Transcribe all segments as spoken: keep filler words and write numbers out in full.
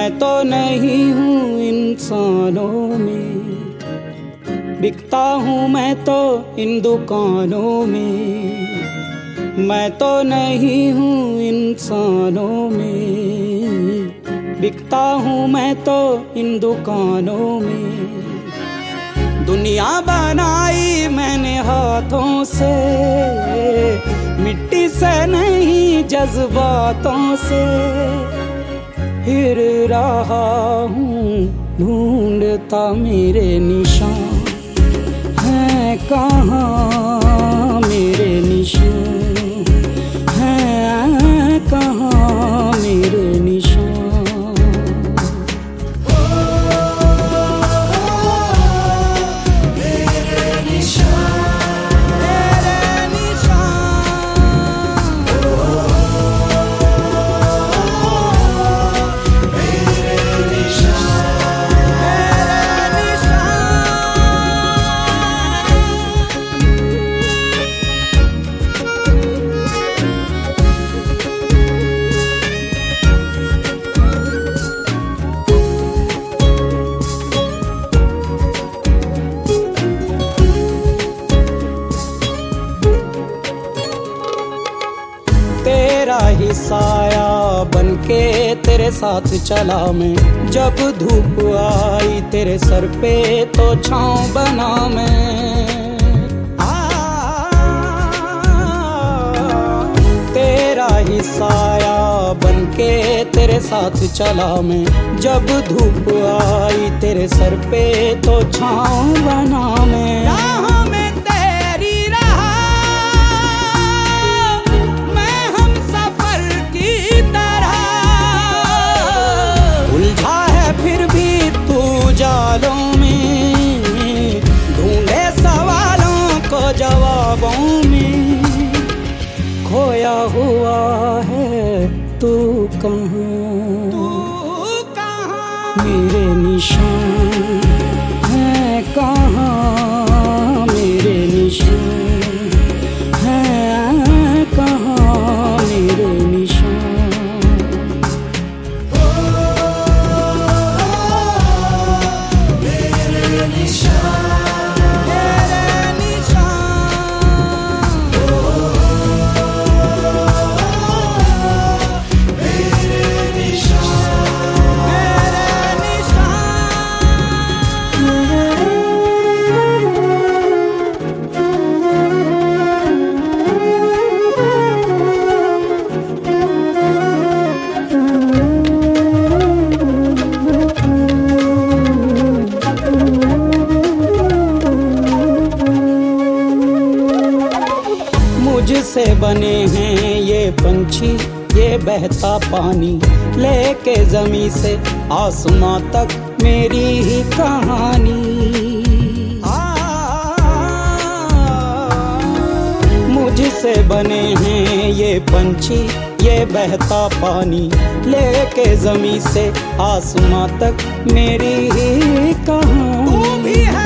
मैं तो नहीं हूँ इंसानों में, बिकता हूँ मैं तो इन दुकानों में। मैं तो नहीं हूँ इंसानों में, बिकता हूँ मैं तो इन दुकानों में। दुनिया बनाई मैंने हाथों से, मिट्टी से नहीं जज्बातों से। फिर रहा हूँ ढूंढता मेरे निशान हैं कहाँ, मेरे निशान हैं कहाँ, मेरे निशान। तेरा ही साया बनके तेरे साथ चला मैं, जब धूप आई तेरे सर पे तो छाँव बना मैं। आ, तेरा ही साया बनके तेरे साथ चला मैं, जब धूप आई तेरे सर पे तो छाँव बना मैं। जालों में ढूंढे सवालों को जवाबों में, खोया हुआ है तू कहाँ, तू कहाँ, मेरे निशान हैं कहाँ, मेरे निशान हैं कहाँ, मेरे निशान। मुझसे बने हैं ये पंछी, ये बहता पानी, लेके ज़मीं से आसमां तक मेरी ही कहानी। मुझसे बने हैं ये पंछी, ये बहता पानी, लेके ज़मीं से आसमां तक मेरी ही कहानी। तू भी है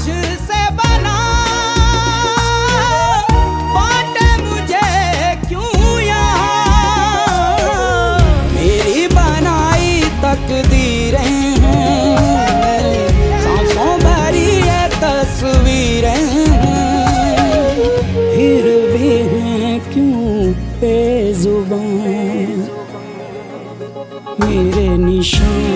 तकदीरें हैं, सांसों भरी ये तस्वीरें हैं, फिर भी हैं क्यों बेजुबान मेरे निशान।